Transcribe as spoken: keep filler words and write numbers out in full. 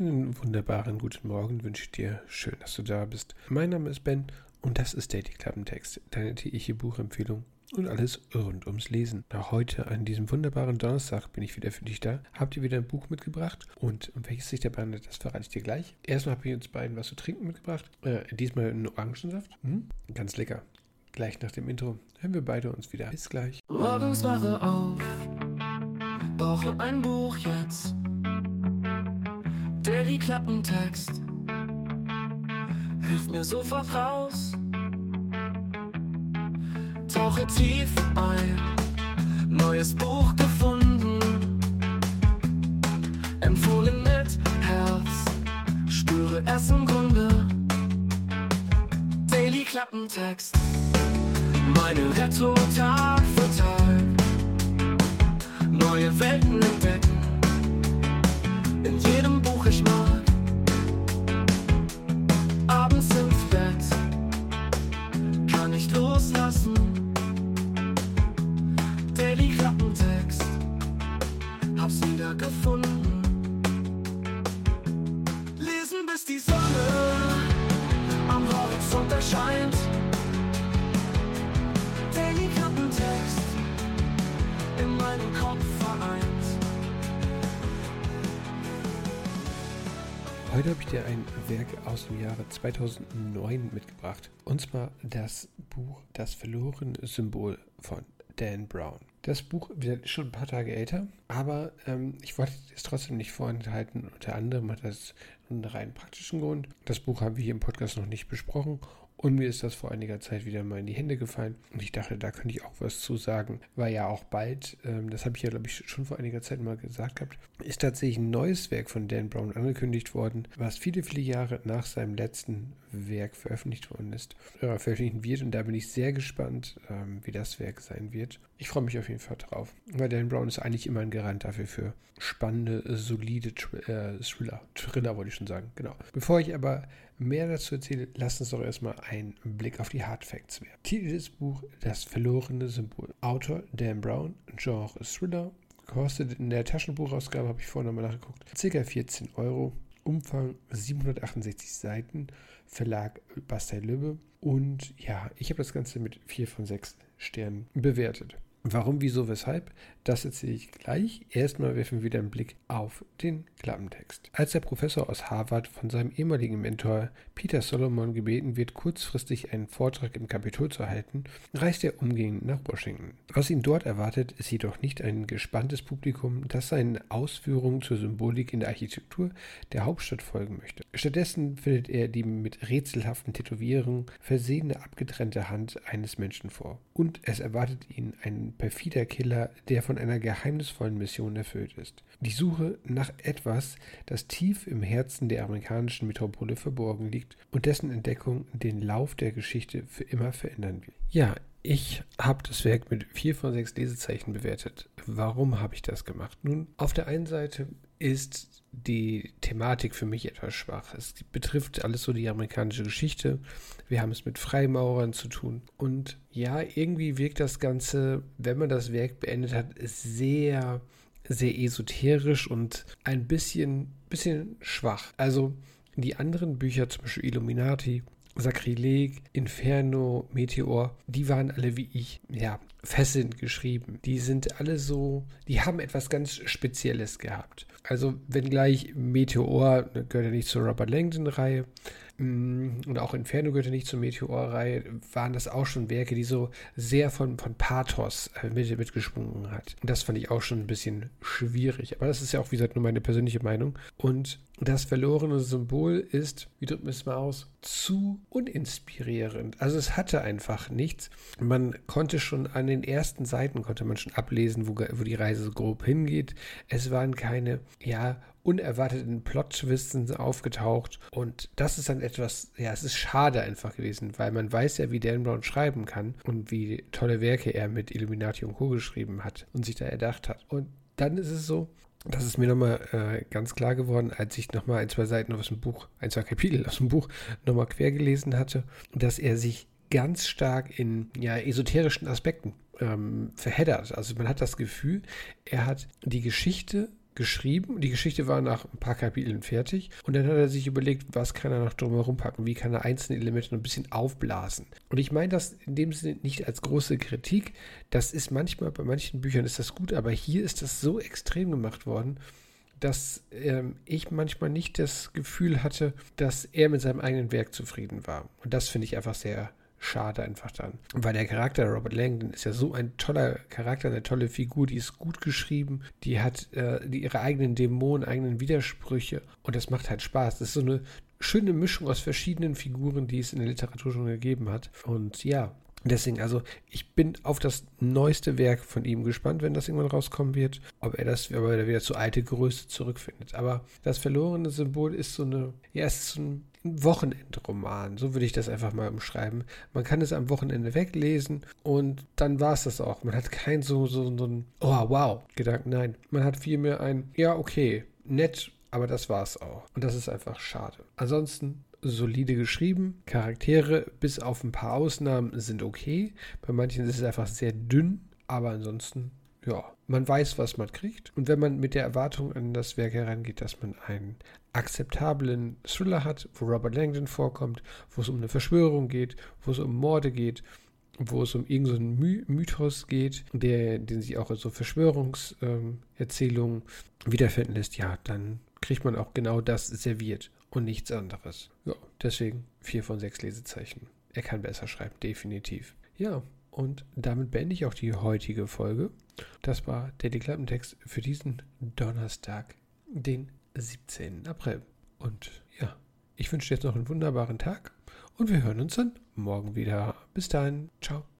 Einen wunderbaren guten Morgen wünsche ich dir. Schön, dass du da bist. Mein Name ist Ben und das ist Daily Klappentext, deine tägliche Buchempfehlung und alles rund ums Lesen. Auch heute, an diesem wunderbaren Donnerstag, bin ich wieder für dich da. Habt ihr wieder ein Buch mitgebracht? Und um welches sich dabei handelt, das verrate ich dir gleich. Erstmal habe ich uns beiden was zu trinken mitgebracht. Äh, diesmal einen Orangensaft. Hm? Ganz lecker. Gleich nach dem Intro hören wir beide uns wieder. Bis gleich. Morgens wache auf, brauche ein Buch jetzt. Daily Klappentext hilft mir sofort raus. Tauche tief ein, neues Buch gefunden. Empfohlen mit Herz, spüre es im Grunde. Daily Klappentext, meine Rettung Tag für Tag. Neue Welten entdecken, in jedem Buch ich mag. Abends ins Bett, kann nicht loslassen. Daily Klappentext, hab's wieder gefunden. Lesen bis die Sonne am Horizont erscheint. Daily Klappentext, in meinem Kopf vereint. Heute habe ich dir ein Werk aus dem Jahre zweitausendneun mitgebracht. Und zwar das Buch Das verlorene Symbol von Dan Brown. Das Buch wird schon ein paar Tage älter, aber ähm, ich wollte es trotzdem nicht vorenthalten. Unter anderem hat das einen rein praktischen Grund. Das Buch haben wir hier im Podcast noch nicht besprochen. Und mir ist das vor einiger Zeit wieder mal in die Hände gefallen. Und ich dachte, da könnte ich auch was zu sagen. Weil ja auch bald, ähm, das habe ich ja, glaube ich, schon vor einiger Zeit mal gesagt gehabt, ist tatsächlich ein neues Werk von Dan Brown angekündigt worden, was viele, viele Jahre nach seinem letzten Werk veröffentlicht worden ist, äh, veröffentlichen wird. Und da bin ich sehr gespannt, ähm, wie das Werk sein wird. Ich freue mich auf jeden Fall drauf. Weil Dan Brown ist eigentlich immer ein Garant dafür für spannende, solide Thr- äh, Thriller. Thriller wollte ich schon sagen, genau. Bevor ich aber mehr dazu erzähle, lasst uns doch erstmal einen Blick auf die Hard Facts werfen. Titel des Buchs: Das verlorene Symbol. Autor Dan Brown, Genre Thriller, kostet in der Taschenbuchausgabe, habe ich vorhin nochmal nachgeguckt, ca. vierzehn Euro, Umfang siebenhundertachtundsechzig Seiten, Verlag Bastei-Lübbe und ja, ich habe das Ganze mit vier von sechs Sternen bewertet. Warum, wieso, weshalb? Das erzähle ich gleich. Erstmal werfen wir wieder einen Blick auf den Klappentext. Als der Professor aus Harvard von seinem ehemaligen Mentor Peter Solomon gebeten wird, kurzfristig einen Vortrag im Kapitol zu halten, reist er umgehend nach Washington. Was ihn dort erwartet, ist jedoch nicht ein gespanntes Publikum, das seinen Ausführungen zur Symbolik in der Architektur der Hauptstadt folgen möchte. Stattdessen findet er die mit rätselhaften Tätowierungen versehene abgetrennte Hand eines Menschen vor. Und es erwartet ihn ein perfider Killer, der von einer geheimnisvollen Mission erfüllt ist. Die Suche nach etwas, das tief im Herzen der amerikanischen Metropole verborgen liegt und dessen Entdeckung den Lauf der Geschichte für immer verändern wird. Ja, ich habe das Werk mit vier von sechs Lesezeichen bewertet. Warum habe ich das gemacht? Nun, auf der einen Seite ist die Thematik für mich etwas schwach. Es betrifft alles so die amerikanische Geschichte. Wir haben es mit Freimaurern zu tun. Und ja, irgendwie wirkt das Ganze, wenn man das Werk beendet hat, sehr, sehr esoterisch und ein bisschen, bisschen schwach. Also die anderen Bücher, zum Beispiel Illuminati, Sakrileg, Inferno, Meteor, die waren alle wie ich, ja, fesselnd geschrieben. Die sind alle so, die haben etwas ganz Spezielles gehabt. Also wenngleich Meteor gehört ja nicht zur Robert Langdon-Reihe und auch Inferno gehört ja nicht zur Meteor-Reihe, waren das auch schon Werke, die so sehr von, von Pathos mit, mitgeschwungen hat. Und das fand ich auch schon ein bisschen schwierig. Aber das ist ja auch, wie gesagt, nur meine persönliche Meinung. Und das verlorene Symbol ist, wie drückt man es mal aus, zu uninspirierend. Also es hatte einfach nichts. Man konnte schon an den ersten Seiten, konnte man schon ablesen, wo, wo die Reise so grob hingeht. Es waren keine, ja, unerwarteten Plot-Twists aufgetaucht und das ist dann etwas, ja, es ist schade einfach gewesen, weil man weiß ja, wie Dan Brown schreiben kann und wie tolle Werke er mit Illuminati und Co. geschrieben hat und sich da erdacht hat. Und dann ist es so, das ist mir nochmal äh, ganz klar geworden, als ich nochmal ein, zwei Seiten aus dem Buch, ein, zwei Kapitel aus dem Buch nochmal quer gelesen hatte, dass er sich ganz stark in ja, esoterischen Aspekten ähm, verheddert. Also man hat das Gefühl, er hat die Geschichte geschrieben. Die Geschichte war nach ein paar Kapiteln fertig und dann hat er sich überlegt, was kann er noch drumherum packen, wie kann er einzelne Elemente noch ein bisschen aufblasen. Und ich meine das in dem Sinne nicht als große Kritik, das ist manchmal, bei manchen Büchern ist das gut, aber hier ist das so extrem gemacht worden, dass ähm, ich manchmal nicht das Gefühl hatte, dass er mit seinem eigenen Werk zufrieden war. Und das finde ich einfach sehr schade einfach dann. Weil der Charakter Robert Langdon ist ja so ein toller Charakter, eine tolle Figur, die ist gut geschrieben, die hat äh, die, ihre eigenen Dämonen, eigenen Widersprüche und das macht halt Spaß. Das ist so eine schöne Mischung aus verschiedenen Figuren, die es in der Literatur schon gegeben hat. Und ja, deswegen, also ich bin auf das neueste Werk von ihm gespannt, wenn das irgendwann rauskommen wird, ob er das ob er wieder zur alten Größe zurückfindet. Aber das verlorene Symbol ist so eine, ja, es ist so ein Wochenendroman, so würde ich das einfach mal umschreiben. Man kann es am Wochenende weglesen und dann war es das auch. Man hat kein so, so, so ein oh, wow, Gedanken, nein. Man hat vielmehr ein, ja, okay, nett, aber das war's auch. Und das ist einfach schade. Ansonsten solide geschrieben, Charaktere bis auf ein paar Ausnahmen sind okay. Bei manchen ist es einfach sehr dünn, aber ansonsten, ja, man weiß, was man kriegt. Und wenn man mit der Erwartung an das Werk herangeht, dass man einen akzeptablen Thriller hat, wo Robert Langdon vorkommt, wo es um eine Verschwörung geht, wo es um Morde geht, wo es um irgendeinen so My- Mythos geht, der, den sich auch in so Verschwörungserzählungen ähm, wiederfinden lässt, ja, dann kriegt man auch genau das serviert und nichts anderes. Ja, deswegen vier von sechs Lesezeichen. Er kann besser schreiben, definitiv. Ja, und damit beende ich auch die heutige Folge. Das war der Klappentext für diesen Donnerstag, den siebzehnten April. Und ja, ich wünsche dir jetzt noch einen wunderbaren Tag und wir hören uns dann morgen wieder. Bis dahin, ciao.